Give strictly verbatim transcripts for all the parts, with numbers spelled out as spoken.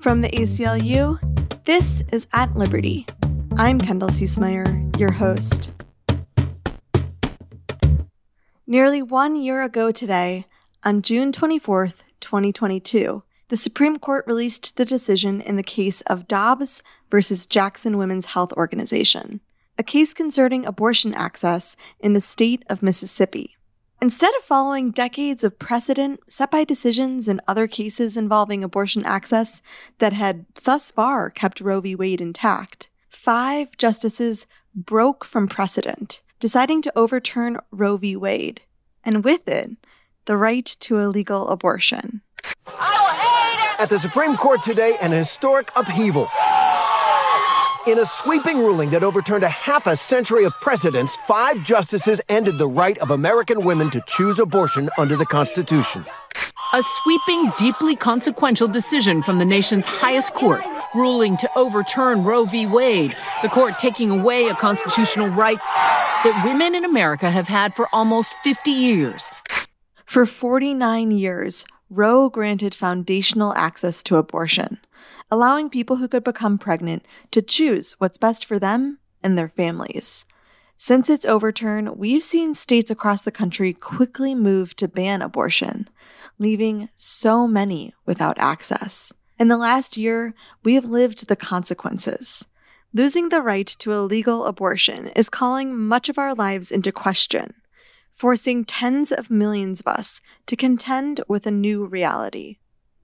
From the A C L U, this is At Liberty. I'm Kendall Ciesmeyer, your host. Nearly one year ago today, on June twenty-fourth, twenty twenty-two, the Supreme Court released the decision in the case of Dobbs versus Jackson Women's Health Organization, a case concerning abortion access in the state of Mississippi. Instead of following decades of precedent set by decisions in other cases involving abortion access that had thus far kept Roe v. Wade intact, five justices broke from precedent, deciding to overturn Roe v. Wade, and with it, the right to a legal abortion. At the Supreme Court today, an historic upheaval. In a sweeping ruling that overturned a half a century of precedents, five justices ended the right of American women to choose abortion under the Constitution. A sweeping, deeply consequential decision from the nation's highest court, ruling to overturn Roe v. Wade, the court taking away a constitutional right that women in America have had for almost fifty years. For forty-nine years, Roe granted foundational access to abortion, allowing people who could become pregnant to choose what's best for them and their families. Since its overturn, we've seen states across the country quickly move to ban abortion, leaving so many without access. In the last year, we have lived the consequences. Losing the right to a legal abortion is calling much of our lives into question, forcing tens of millions of us to contend with a new reality.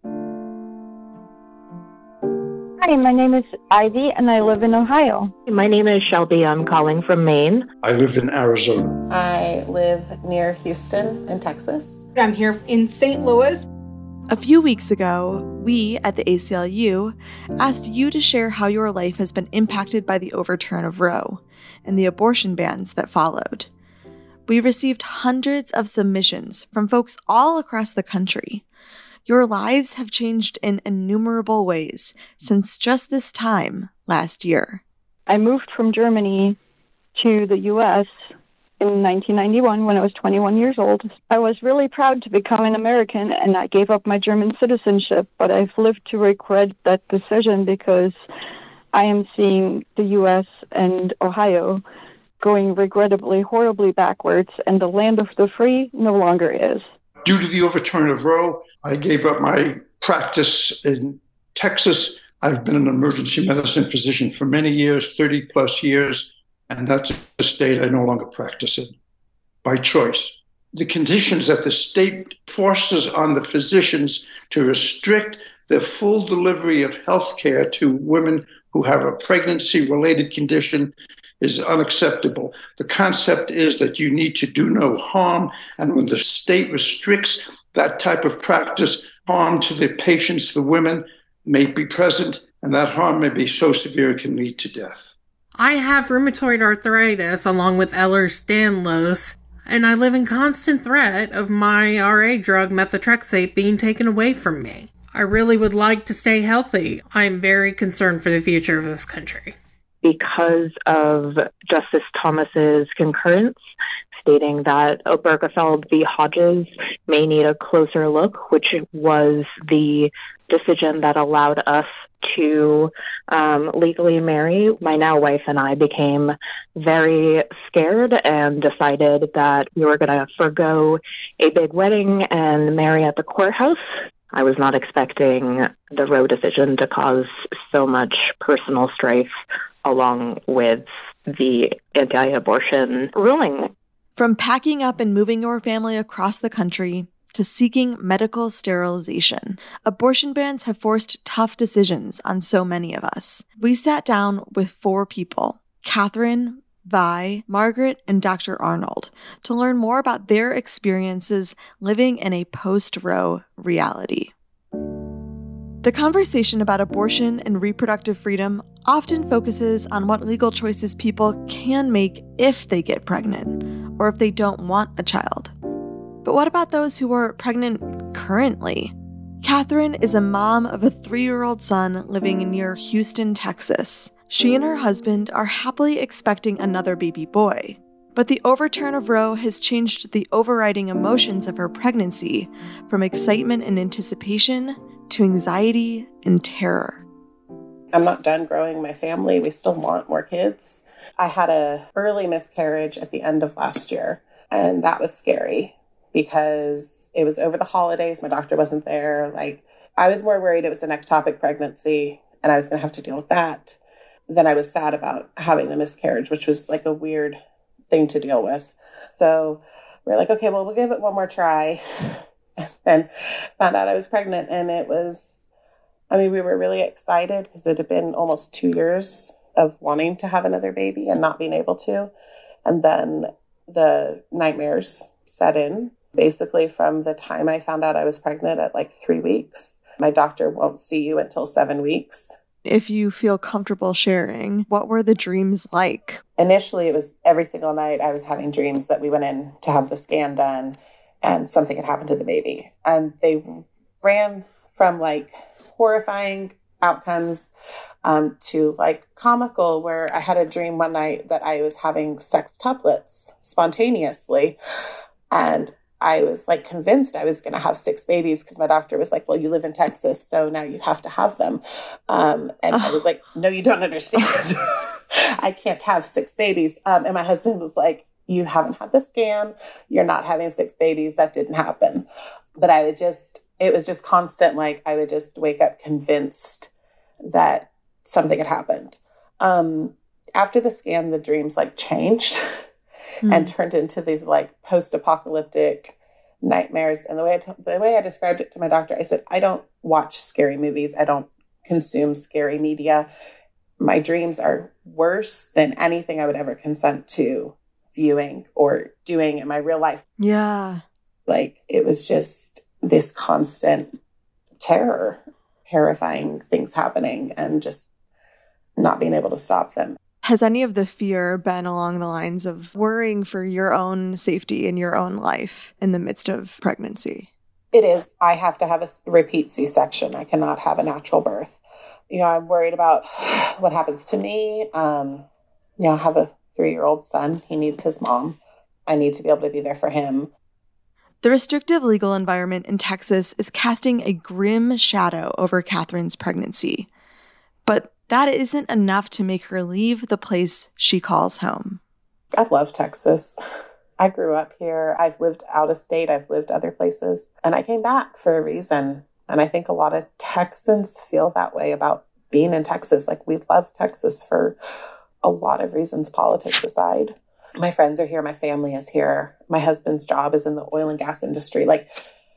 Hi, my name is Ivy, and I live in Ohio. My name is Shelby. I'm calling from Maine. I live in Arizona. I live near Houston in Texas. I'm here in Saint Louis. A few weeks ago, we at the A C L U asked you to share how your life has been impacted by the overturn of Roe and the abortion bans that followed. We received hundreds of submissions from folks all across the country. Your lives have changed in innumerable ways since just this time last year. I moved from Germany to the U S in nineteen ninety-one when I was twenty-one years old. I was really proud to become an American, and I gave up my German citizenship, but I've lived to regret that decision because I am seeing the U S and Ohio going regrettably, horribly backwards, and the land of the free no longer is. Due to the overturn of Roe, I gave up my practice in Texas. I've been an emergency medicine physician for many years, thirty plus years, and that's a state I no longer practice in by choice. The conditions that the state forces on the physicians to restrict the full delivery of health care to women who have a pregnancy-related condition is unacceptable. The concept is that you need to do no harm, and when the state restricts that type of practice, harm to the patients, the women, may be present, and that harm may be so severe it can lead to death. I have rheumatoid arthritis along with Ehlers-Danlos, and I live in constant threat of my R A drug methotrexate being taken away from me. I really would like to stay healthy. I am very concerned for the future of this country. Because of Justice Thomas's concurrence stating that Obergefell v. Hodges may need a closer look, which was the decision that allowed us to um, legally marry, my now wife and I became very scared and decided that we were going to forgo a big wedding and marry at the courthouse. I was not expecting the Roe decision to cause so much personal strife along with the anti-abortion ruling. From packing up and moving your family across the country to seeking medical sterilization, abortion bans have forced tough decisions on so many of us. We sat down with four people, Catherine, Vi, Margaret, and Doctor Arnold, to learn more about their experiences living in a post-Roe reality. The conversation about abortion and reproductive freedom often focuses on what legal choices people can make if they get pregnant, or if they don't want a child. But what about those who are pregnant currently? Catherine is a mom of a three-year-old son living near Houston, Texas. She and her husband are happily expecting another baby boy. But the overturn of Roe has changed the overriding emotions of her pregnancy from excitement and anticipation to anxiety and terror. I'm not done growing my family. We still want more kids. I had an early miscarriage at the end of last year, and that was scary because it was over the holidays. My doctor wasn't there. Like, I was more worried it was an ectopic pregnancy and I was going to have to deal with that than I was sad about having a miscarriage, which was like a weird thing to deal with. So we're like, okay, well, we'll give it one more try. And found out I was pregnant, and it was, I mean, we were really excited because it had been almost two years of wanting to have another baby and not being able to. And then the nightmares set in. Basically, from the time I found out I was pregnant at like three weeks, my doctor won't see you until seven weeks. If you feel comfortable sharing, what were the dreams like? Initially, it was every single night I was having dreams that we went in to have the scan done and something had happened to the baby. And they ran from like horrifying outcomes um, to like comical, where I had a dream one night that I was having sextuplets spontaneously. And I was like convinced I was going to have six babies because my doctor was like, well, you live in Texas, so now you have to have them. Um, and I was like, no, you don't understand. I can't have six babies. Um, and my husband was like, you haven't had the scan. You're not having six babies. That didn't happen. But I would just, it was just constant. Like, I would just wake up convinced that something had happened. Um, after the scan, the dreams like changed. Mm. And turned into these like post-apocalyptic nightmares. And the way I t- the way I described it to my doctor, I said, I don't watch scary movies. I don't consume scary media. My dreams are worse than anything I would ever consent to viewing or doing in my real life. Yeah. Like, it was just this constant terror, terrifying things happening, and just not being able to stop them. Has any of the fear been along the lines of worrying for your own safety in your own life in the midst of pregnancy? It is. I have to have a repeat C-section. I cannot have a natural birth. You know, I'm worried about what happens to me. Um, you know, I have a three-year-old son. He needs his mom. I need to be able to be there for him. The restrictive legal environment in Texas is casting a grim shadow over Catherine's pregnancy. But that isn't enough to make her leave the place she calls home. I love Texas. I grew up here. I've lived out of state. I've lived other places. And I came back for a reason. And I think a lot of Texans feel that way about being in Texas. Like, we love Texas for a lot of reasons, politics aside. My friends are here. My family is here. My husband's job is in the oil and gas industry. Like,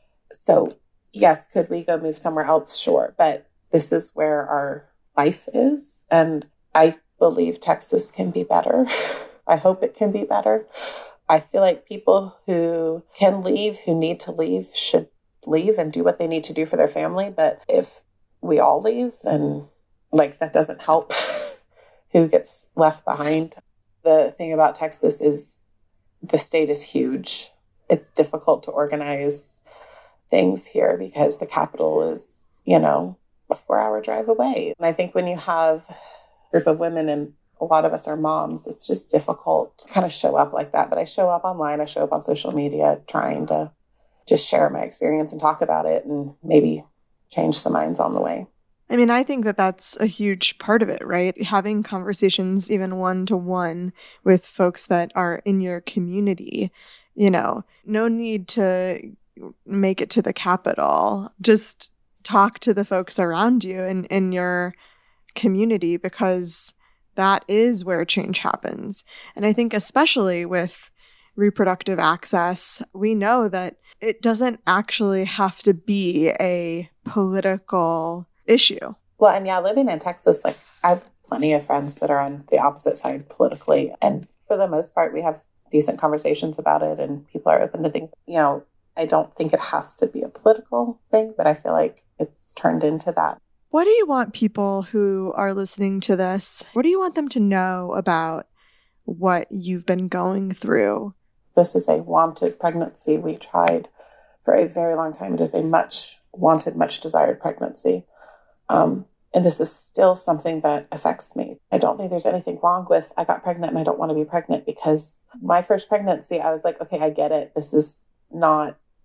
so yes, could we go move somewhere else? Sure. But this is where our life is. And I believe Texas can be better. I hope it can be better. I feel like people who can leave, who need to leave, should leave and do what they need to do for their family. But if we all leave, then like that doesn't help who gets left behind. The thing about Texas is the state is huge. It's difficult to organize things here because the capital is, you know, a four-hour drive away. And I think when you have a group of women, and a lot of us are moms, it's just difficult to kind of show up like that. But I show up online, I show up on social media, trying to just share my experience and talk about it and maybe change some minds on the way. I mean, I think that that's a huge part of it, right? Having conversations even one-to-one with folks that are in your community, you know, no need to make it to the Capitol. Just talk to the folks around you in, in your community, because that is where change happens. And I think especially with reproductive access, we know that it doesn't actually have to be a political issue. Well, and yeah, living in Texas, like, I have plenty of friends that are on the opposite side politically. And for the most part, we have decent conversations about it and people are open to things. You know, I don't think it has to be a political thing, but I feel like it's turned into that. What do you want people who are listening to this, what do you want them to know about what you've been going through? This is a wanted pregnancy. We tried for a very long time. It is a much wanted, much desired pregnancy. Um, and this is still something that affects me. I don't think there's anything wrong with, I got pregnant and I don't want to be pregnant, because my first pregnancy, I was like, okay, I get it. This is not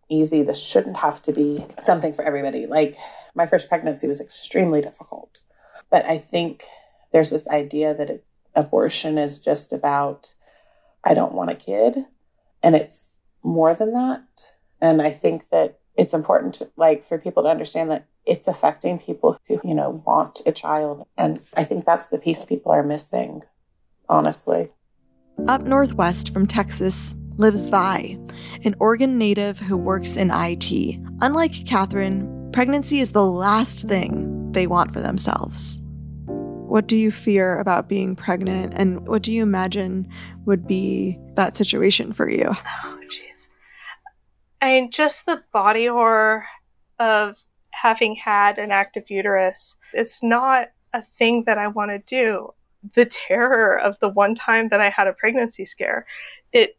easy. This shouldn't have to be something for everybody. Like, my first pregnancy was extremely difficult. But I think there's this idea that it's abortion is just about, I don't want a kid. And it's more than that. And I think that it's important to, like, for people to understand that it's affecting people who, you know, want a child. And I think that's the piece people are missing, honestly. Up northwest from Texas lives Vi, an Oregon native who works in I T. Unlike Catherine, pregnancy is the last thing they want for themselves. What do you fear about being pregnant, and what do you imagine would be that situation for you? Oh, jeez. I mean, just the body horror of having had an active uterus. It's not a thing that I want to do. The terror of the one time that I had a pregnancy scare, it,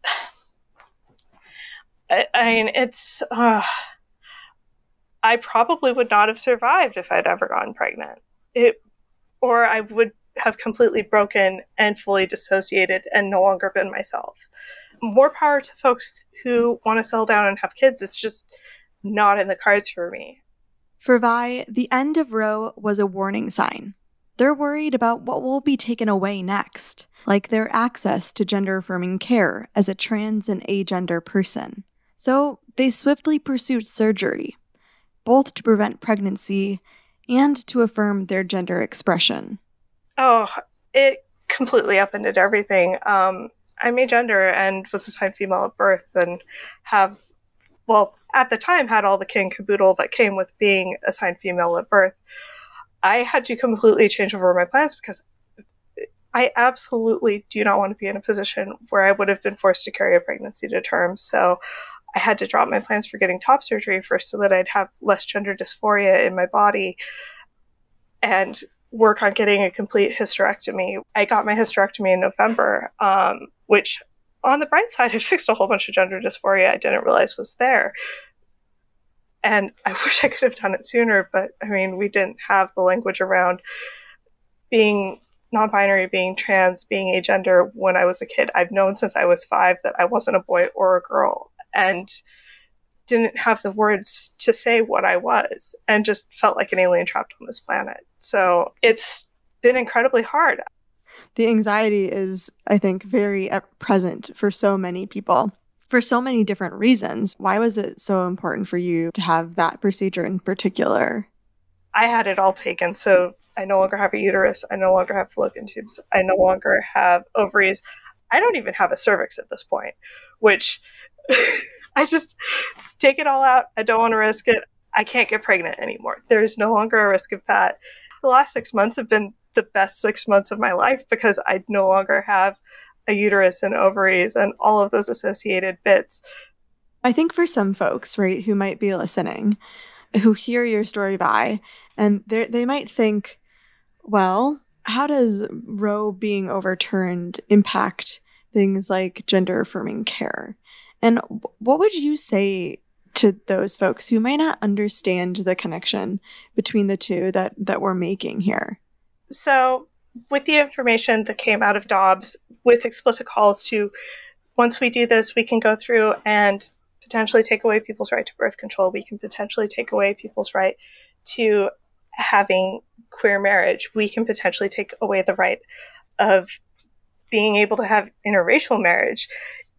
I, I mean, it's, uh, I probably would not have survived if I'd ever gotten pregnant. It, or I would have completely broken and fully dissociated and no longer been myself. More power to folks who want to settle down and have kids. It's just not in the cards for me. For Vi, the end of Roe was a warning sign. They're worried about what will be taken away next, like their access to gender-affirming care as a trans and agender person. So they swiftly pursued surgery, both to prevent pregnancy and to affirm their gender expression. Oh, it completely upended everything. Um, I'm agender and was assigned female at birth and have, well, at the time had all the kit and caboodle that came with being assigned female at birth. I had to completely change over my plans because I absolutely do not want to be in a position where I would have been forced to carry a pregnancy to term. So I had to drop my plans for getting top surgery first so that I'd have less gender dysphoria in my body and work on getting a complete hysterectomy. I got my hysterectomy in November, um, which on the bright side, it fixed a whole bunch of gender dysphoria I didn't realize was there. And I wish I could have done it sooner, but I mean, we didn't have the language around being non-binary, being trans, being agender when I was a kid. I've known since I was five that I wasn't a boy or a girl and didn't have the words to say what I was and just felt like an alien trapped on this planet. So it's been incredibly hard. The anxiety is, I think, very present for so many people for so many different reasons. Why was it so important for you to have that procedure in particular? I had it all taken. So I no longer have a uterus. I no longer have fallopian tubes. I no longer have ovaries. I don't even have a cervix at this point, which I just take it all out. I don't want to risk it. I can't get pregnant anymore. There's no longer a risk of that. The last six months have been the best six months of my life because I no longer have a uterus and ovaries and all of those associated bits. I think for some folks, right, who might be listening, who hear your story, Vi, and they might think, well, how does Roe being overturned impact things like gender-affirming care? And what would you say to those folks who might not understand the connection between the two that, that we're making here? So with the information that came out of Dobbs, with explicit calls to, once we do this, we can go through and potentially take away people's right to birth control. We can potentially take away people's right to having queer marriage. We can potentially take away the right of being able to have interracial marriage.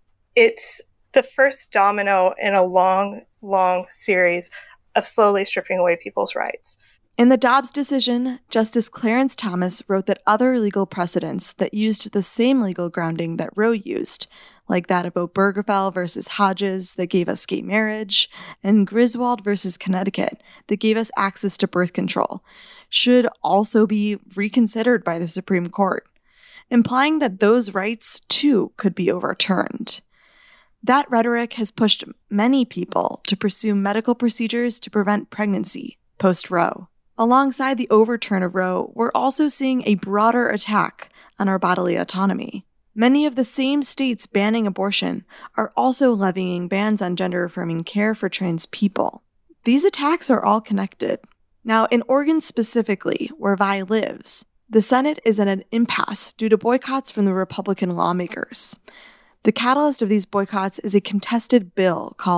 It's the first domino in a long, long series of slowly stripping away people's rights. In the Dobbs decision, Justice Clarence Thomas wrote that other legal precedents that used the same legal grounding that Roe used, like that of Obergefell versus Hodges that gave us gay marriage, and Griswold versus Connecticut that gave us access to birth control, should also be reconsidered by the Supreme Court, implying that those rights, too, could be overturned. That rhetoric has pushed many people to pursue medical procedures to prevent pregnancy post-Roe. Alongside the overturn of Roe, we're also seeing a broader attack on our bodily autonomy. Many of the same states banning abortion are also levying bans on gender-affirming care for trans people. These attacks are all connected. Now, in Oregon specifically, where Vi lives, the Senate is at an impasse due to boycotts from the Republican lawmakers. The catalyst of these boycotts is a contested bill called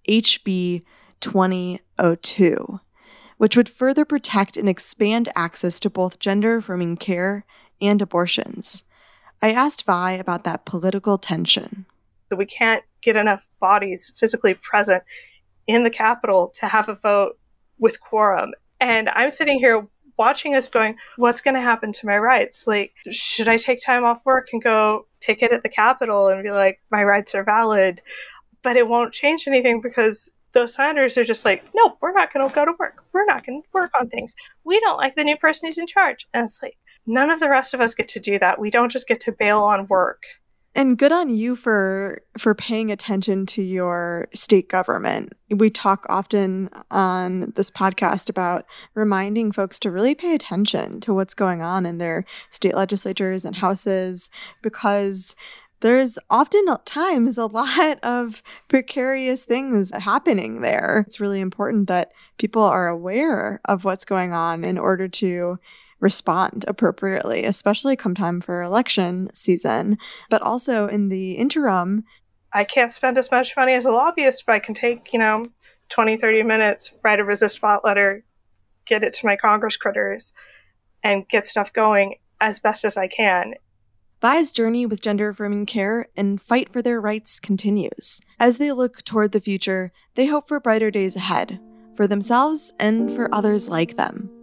H B twenty oh two, which would further protect and expand access to both gender-affirming care and abortions. I asked Vi about that political tension. So we can't get enough bodies physically present in the Capitol to have a vote with quorum. And I'm sitting here watching us going, what's going to happen to my rights? Like, should I take time off work and go picket at the Capitol and be like, my rights are valid? But it won't change anything because those senators are just like, no, we're not going to go to work. We're not going to work on things. We don't like the new person who's in charge. And it's like, none of the rest of us get to do that. We don't just get to bail on work. And good on you for for paying attention to your state government. We talk often on this podcast about reminding folks to really pay attention to what's going on in their state legislatures and houses, because there's often times a lot of precarious things happening there. It's really important that people are aware of what's going on in order to respond appropriately, especially come time for election season. But also in the interim, I can't spend as much money as a lobbyist, but I can take, you know, twenty, thirty minutes, write a resist bot letter, get it to my Congress critters, and get stuff going as best as I can. Vi's journey with gender-affirming care and fight for their rights continues. As they look toward the future, they hope for brighter days ahead, for themselves and for others like them.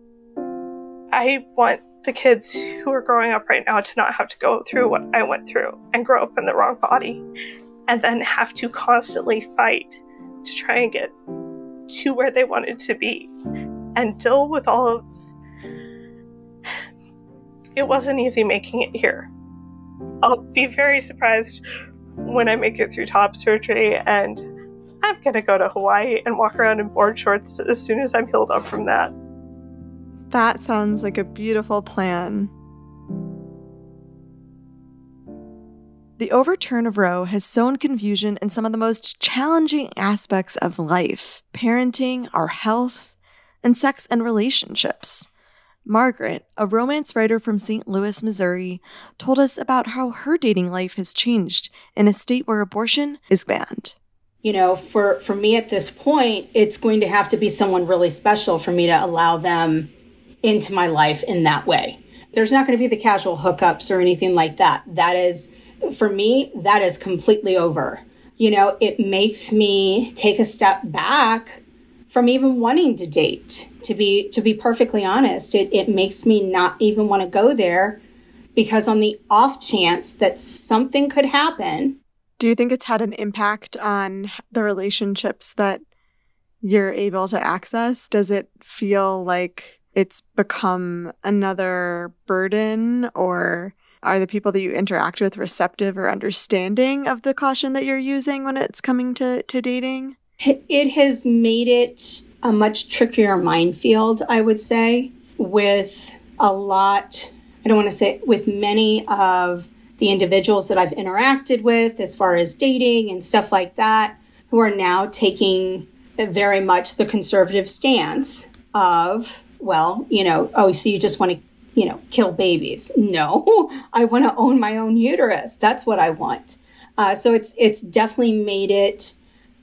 I want the kids who are growing up right now to not have to go through what I went through and grow up in the wrong body and then have to constantly fight to try and get to where they wanted to be and deal with all of... It wasn't easy making it here. I'll be very surprised when I make it through top surgery, and I'm going to go to Hawaii and walk around in board shorts as soon as I'm healed up from that. That sounds like a beautiful plan. The overturn of Roe has sown confusion in some of the most challenging aspects of life: parenting, our health, and sex and relationships. Margaret, a romance writer from Saint Louis, Missouri, told us about how her dating life has changed in a state where abortion is banned. You know, for, for me at this point, it's going to have to be someone really special for me to allow them into my life in that way. There's not going to be the casual hookups or anything like that. That is, for me, that is completely over. You know, it makes me take a step back from even wanting to date. To be to be perfectly honest, it, it makes me not even want to go there, because on the off chance that something could happen. Do you think it's had an impact on the relationships that you're able to access? Does it feel like it's become another burden, or are the people that you interact with receptive or understanding of the caution that you're using when it's coming to, to dating? It has made it a much trickier minefield, I would say, with a lot, I don't want to say, with many of the individuals that I've interacted with as far as dating and stuff like that, who are now taking very much the conservative stance of, well, you know, oh, so you just want to, you know, kill babies. No, I want to own my own uterus. That's what I want. Uh, so it's it's definitely made it,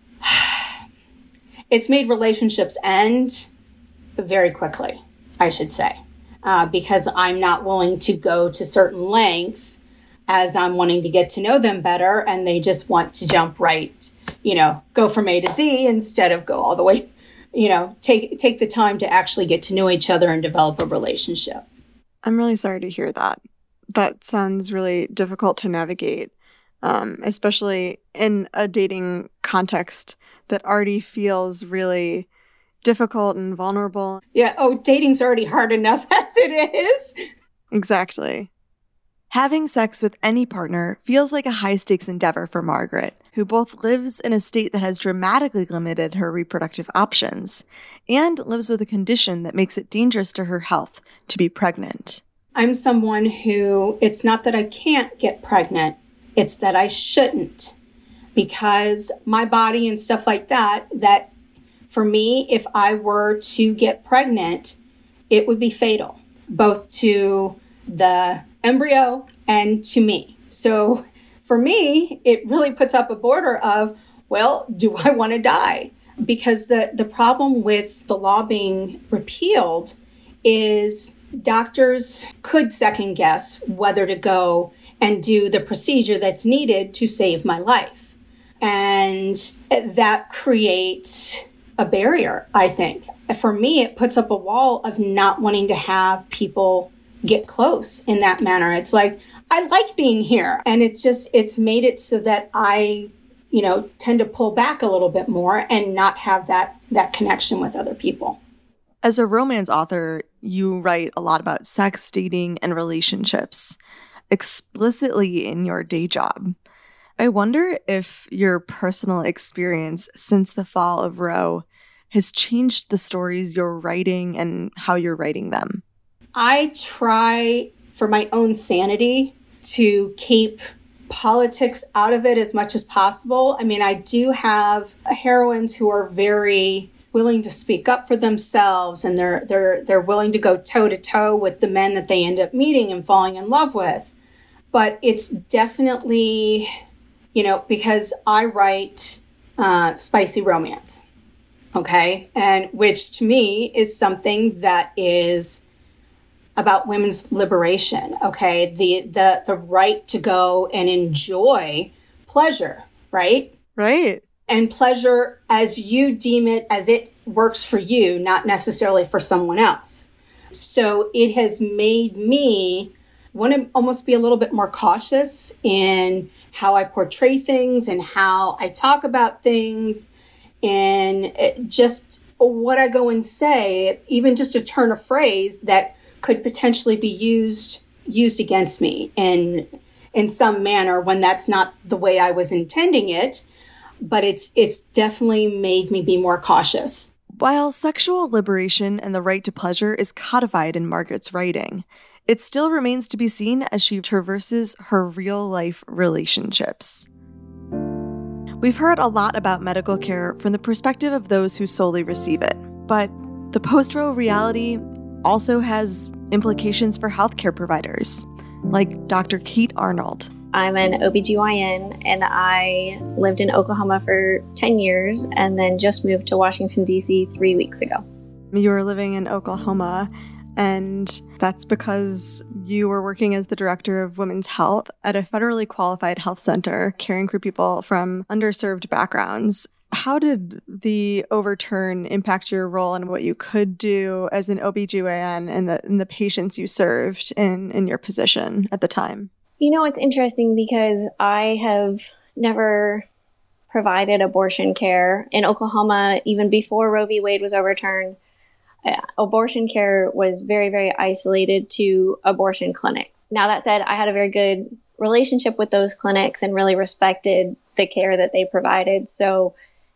it's made relationships end very quickly, I should say, uh, because I'm not willing to go to certain lengths as I'm wanting to get to know them better, and they just want to jump right, you know, go from A to Z instead of go all the way. You know, take take the time to actually get to know each other and develop a relationship. I'm really sorry to hear that. That sounds really difficult to navigate, um, especially in a dating context that already feels really difficult and vulnerable. Yeah, oh, dating's already hard enough as it is. Exactly. Having sex with any partner feels like a high-stakes endeavor for Margaret, who both lives in a state that has dramatically limited her reproductive options and lives with a condition that makes it dangerous to her health to be pregnant. I'm someone who, it's not that I can't get pregnant, it's that I shouldn't, because my body and stuff like that, that for me, if I were to get pregnant, it would be fatal, both to the embryo and to me. So for me, it really puts up a border of, well, do I want to die? Because the, the problem with the law being repealed is doctors could second guess whether to go and do the procedure that's needed to save my life. And that creates a barrier, I think. For me, it puts up a wall of not wanting to have people get close in that manner. It's like, I like being here. And it's just, it's made it so that I, you know, tend to pull back a little bit more and not have that, that connection with other people. As a romance author, you write a lot about sex, dating, and relationships explicitly in your day job. I wonder if your personal experience since the fall of Roe has changed the stories you're writing and how you're writing them. I try, for my own sanity, to keep politics out of it as much as possible. I mean, I do have heroines who are very willing to speak up for themselves, and they're they're they're willing to go toe to toe with the men that they end up meeting and falling in love with. But it's definitely, you know, because I write uh, spicy romance, okay, and which to me is something that is about women's liberation, okay, the the the right to go and enjoy pleasure, right? Right. And pleasure as you deem it, as it works for you, not necessarily for someone else. So it has made me want to almost be a little bit more cautious in how I portray things and how I talk about things, and just what I go and say, even just a turn of phrase that could potentially be used used against me in in some manner when that's not the way I was intending it. But it's it's definitely made me be more cautious. While sexual liberation and the right to pleasure is codified in Margaret's writing, it still remains to be seen as she traverses her real-life relationships. We've heard a lot about medical care from the perspective of those who solely receive it, but the post-Roe reality also has implications for healthcare providers, like Doctor Kate Arnold. I'm an O B G Y N, and I lived in Oklahoma for ten years and then just moved to Washington, D C three weeks ago. You were living in Oklahoma, and that's because you were working as the director of women's health at a federally qualified health center, caring for people from underserved backgrounds. How did the overturn impact your role and what you could do as an O B G Y N and the, and the patients you served in, in your position at the time? You know, it's interesting because I have never provided abortion care. In Oklahoma, even before Roe v. Wade was overturned, uh, abortion care was very, very isolated to abortion clinic. Now, that said, I had a very good relationship with those clinics and really respected the care that they provided. So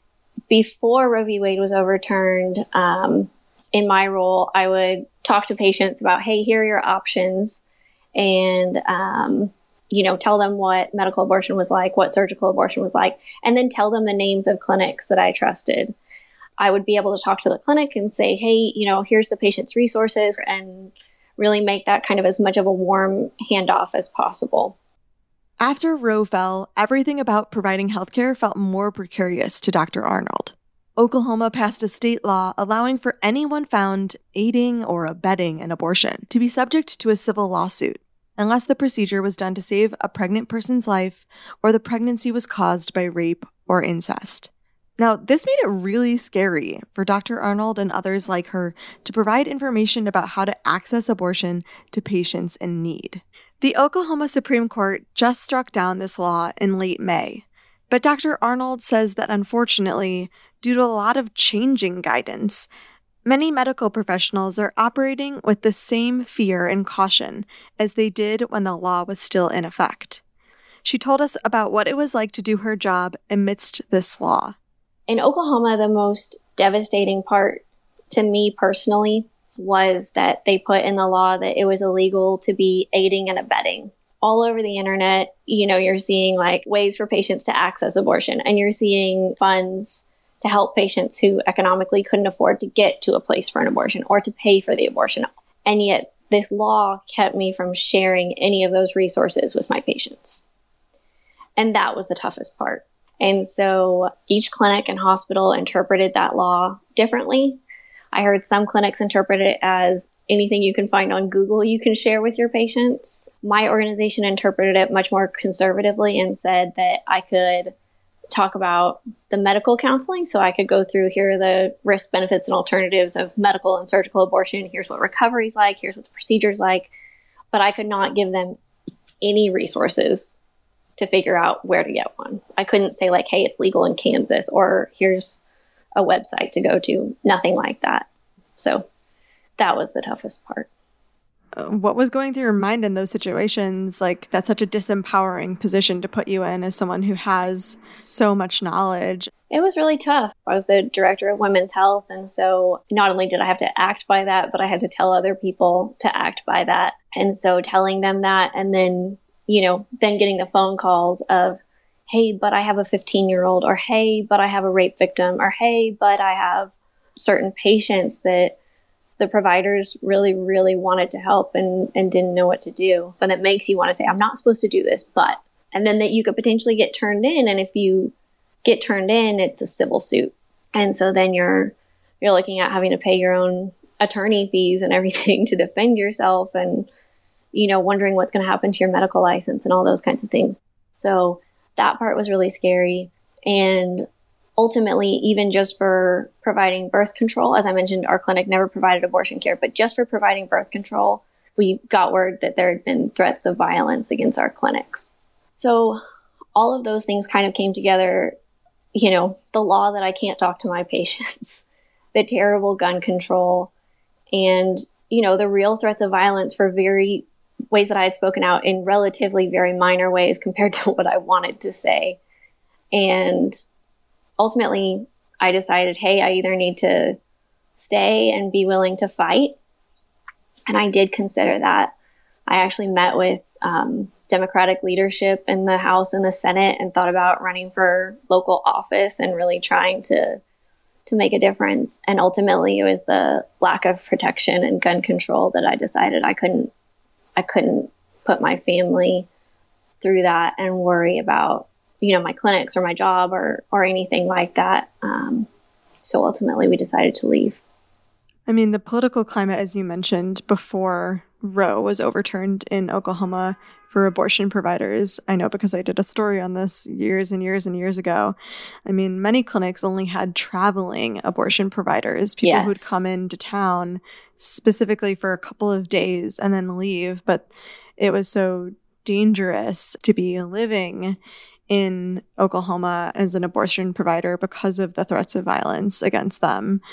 before Roe v. Wade was overturned, um, in my role, I would talk to patients about, hey, here are your options. And, um, you know, tell them what medical abortion was like, what surgical abortion was like, and then tell them the names of clinics that I trusted. I would be able to talk to the clinic and say, hey, you know, here's the patient's resources, and really make that kind of as much of a warm handoff as possible. After Roe fell, everything about providing healthcare felt more precarious to Doctor Arnold. Oklahoma passed a state law allowing for anyone found aiding or abetting an abortion to be subject to a civil lawsuit, unless the procedure was done to save a pregnant person's life or the pregnancy was caused by rape or incest. Now, this made it really scary for Doctor Arnold and others like her to provide information about how to access abortion to patients in need. The Oklahoma Supreme Court just struck down this law in late May, but Doctor Arnold says that unfortunately, due to a lot of changing guidance, many medical professionals are operating with the same fear and caution as they did when the law was still in effect. She told us about what it was like to do her job amidst this law. In Oklahoma, the most devastating part to me personally was that they put in the law that it was illegal to be aiding and abetting. All over the internet, you know, you're seeing like ways for patients to access abortion, and you're seeing funds to help patients who economically couldn't afford to get to a place for an abortion or to pay for the abortion. And yet this law kept me from sharing any of those resources with my patients. And that was the toughest part. And so each clinic and hospital interpreted that law differently. I heard some clinics interpret it as anything you can find on Google you can share with your patients. My organization interpreted it much more conservatively and said that I could talk about the medical counseling. So I could go through, here are the risks, benefits, and alternatives of medical and surgical abortion. Here's what recovery's like. Here's what the procedure's like. But I could not give them any resources to figure out where to get one. I couldn't say like, hey, it's legal in Kansas, or here's a website to go to. Nothing like that. So that was the toughest part. What was going through your mind in those situations? Like, that's such a disempowering position to put you in as someone who has so much knowledge. It was really tough. I was the director of women's health. And so not only did I have to act by that, but I had to tell other people to act by that. And so telling them that, and then, you know, then getting the phone calls of, hey, but I have a fifteen year old, or hey, but I have a rape victim, or hey, but I have certain patients that the providers really, really wanted to help and, and didn't know what to do. But that makes you want to say, I'm not supposed to do this, but, and then that you could potentially get turned in. And if you get turned in, it's a civil suit. And so then you're, you're looking at having to pay your own attorney fees and everything to defend yourself, and, you know, wondering what's going to happen to your medical license and all those kinds of things. So that part was really scary. And ultimately, even just for providing birth control, as I mentioned, our clinic never provided abortion care, but just for providing birth control, we got word that there had been threats of violence against our clinics. So all of those things kind of came together, you know, the law that I can't talk to my patients, the terrible gun control, and, you know, the real threats of violence for very ways that I had spoken out in relatively very minor ways compared to what I wanted to say. And ultimately, I decided, hey, I either need to stay and be willing to fight. And I did consider that. I actually met with um, Democratic leadership in the House and the Senate and thought about running for local office and really trying to to make a difference. And ultimately, it was the lack of protection and gun control that I decided I couldn't I couldn't put my family through that and worry about, you know, my clinics or my job or, or anything like that. Um, so ultimately we decided to leave. I mean, the political climate, as you mentioned before Roe was overturned in Oklahoma for abortion providers, I know because I did a story on this years and years and years ago. I mean, many clinics only had traveling abortion providers, people yes. who'd come into town specifically for a couple of days and then leave. But it was so dangerous to be living in Oklahoma as an abortion provider because of the threats of violence against them.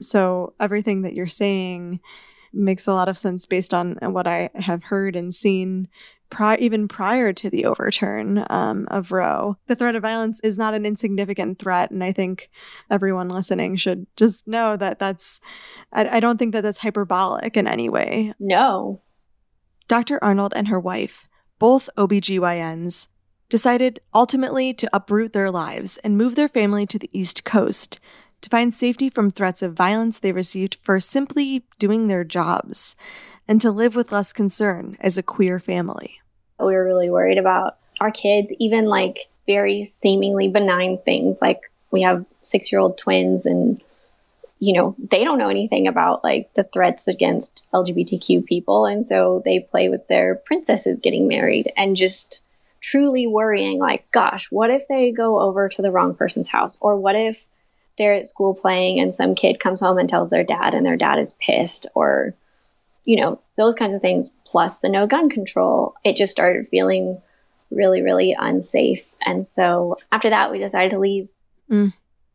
So everything that you're saying makes a lot of sense based on what I have heard and seen pri- even prior to the overturn um, of Roe. The threat of violence is not an insignificant threat, and I think everyone listening should just know that that's, I, I don't think that that's hyperbolic in any way. No. Doctor Arnold and her wife, both O B G Y Ns, decided ultimately to uproot their lives and move their family to the East Coast to find safety from threats of violence they received for simply doing their jobs and to live with less concern as a queer family. We were really worried about our kids, even like very seemingly benign things. Like we have six-year-old twins and, you know, they don't know anything about like the threats against L G B T Q people. And so they play with their princesses getting married and just truly worrying like, gosh, what if they go over to the wrong person's house? Or what if they're at school playing and some kid comes home and tells their dad and their dad is pissed? Or, you know, those kinds of things, plus the no gun control. It just started feeling really, really unsafe. And so after that, we decided to leave. Mm.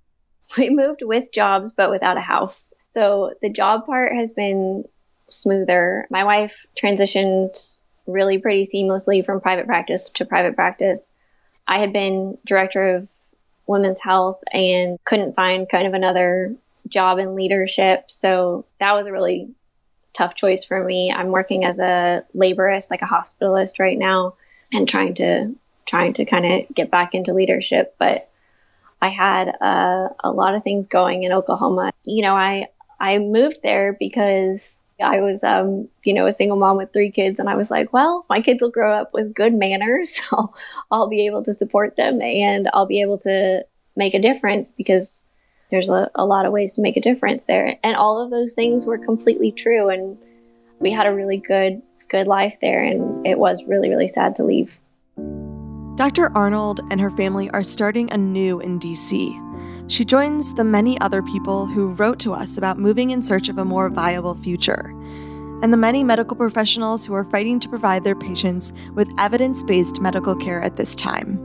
We moved with jobs, but without a house. So the job part has been smoother. My wife transitioned really pretty seamlessly from private practice to private practice. I had been director of women's health and couldn't find kind of another job in leadership. So that was a really tough choice for me. I'm working as a laborist, like a hospitalist right now, and trying to trying to kind of get back into leadership. But I had uh, a lot of things going in Oklahoma. You know, I I moved there because I was, um, you know, a single mom with three kids, and I was like, well, my kids will grow up with good manners. I'll, I'll be able to support them, and I'll be able to make a difference, because there's a, a lot of ways to make a difference there. And all of those things were completely true. And we had a really good, good life there. And it was really, really sad to leave. Doctor Arnold and her family are starting anew in D C. She joins the many other people who wrote to us about moving in search of a more viable future, and the many medical professionals who are fighting to provide their patients with evidence-based medical care at this time.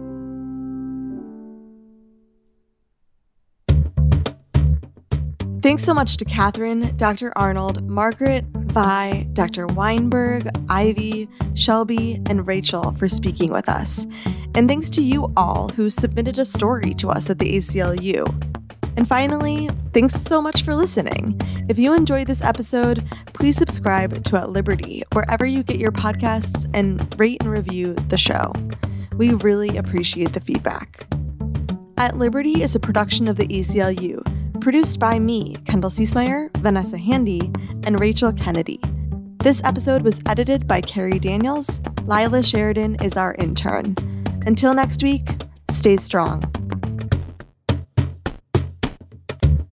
Thanks so much to Catherine, Doctor Arnold, Margaret, Vi, Doctor Weinberg, Ivy, Shelby, and Rachel for speaking with us. And thanks to you all who submitted a story to us at the A C L U. And finally, thanks so much for listening. If you enjoyed this episode, please subscribe to At Liberty wherever you get your podcasts and rate and review the show. We really appreciate the feedback. At Liberty is a production of the A C L U, produced by me, Kendall Ciesmeyer, Vanessa Handy, and Rachel Kennedy. This episode was edited by Carrie Daniels. Lila Sheridan is our intern. Until next week, stay strong.